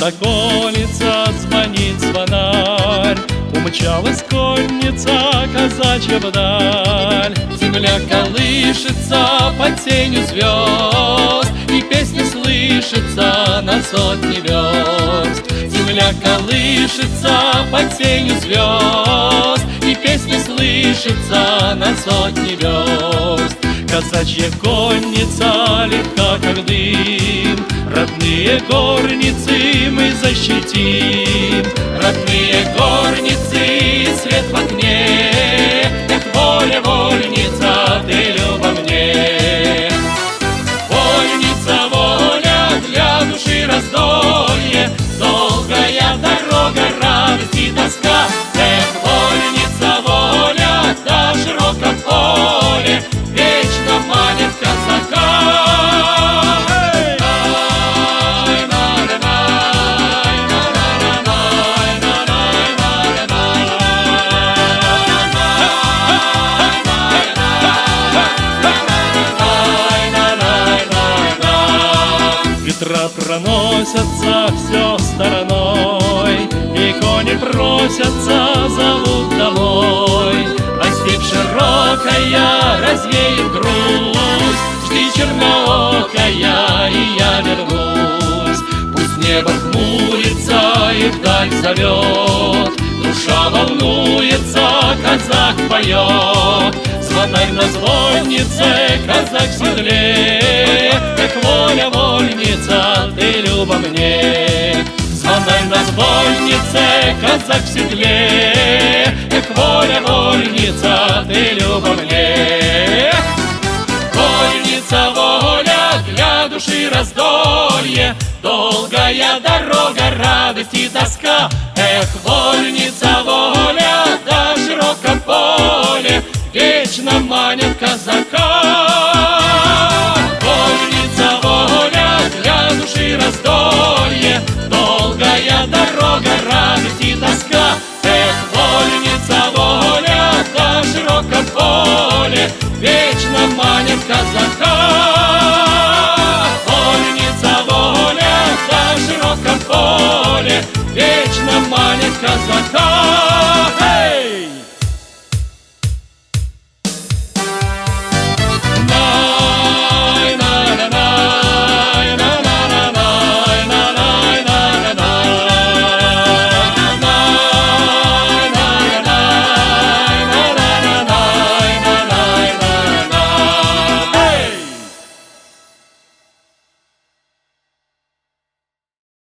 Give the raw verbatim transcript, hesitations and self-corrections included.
сокольница, звонит звонарь, умчалась конница казачья вдаль. Земля колышется под сенью звезд, и песня слышится на сотни верст. Земля колышется под сенью звезд, и песня слышится на сотни верст. Казачья конница легка, как дым, родные горницы мы защитим. Родные горницы, свет в окне, эх, воля, вольница, ты люба мне. Вольница, воля, для души раздолье, долгая дорога, радость и тоска. Эх, вольница, воля, да в широком поле вечно манит казака. Ветра проносятся все стороной, и кони просятся, зовут домой. А степь широкая развеет грусть, жди, черноокая, и я вернусь. Пусть небо хмурится и вдаль зовет, душа волнуется, казак поет. Звонарь на звоннице, казак в седле, эх, воля, вольница, ты люба мне. Звонарь на звоннице, казак в седле, эх, воля, вольница, ты люба мне. Вольница, воля, для души раздолье, долгая дорога, радость и тоска. Эх, вольница,